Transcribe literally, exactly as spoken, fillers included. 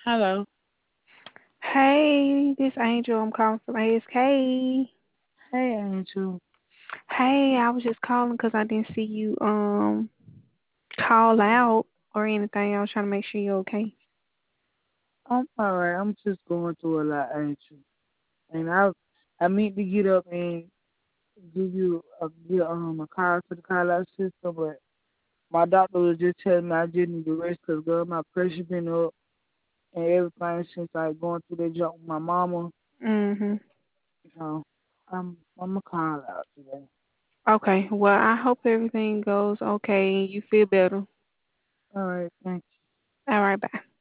Hello. Hey, this Angel. I'm calling from A S K. Hey, Angel. Hey, I was just calling 'cause I didn't see you um call out or anything. I was trying to make sure you're okay. I'm alright. I'm just going through a lot, Angel. And I I meant to get up and give you a get um a call to the call out system, but my doctor was just telling me I just need to rest 'cause girl, my pressure been up and everything since I going through that jump with my mama. Mhm. So I'm I'm a call out today. Okay. Well, I hope everything goes okay and you feel better. All right, thank you. All right. Bye.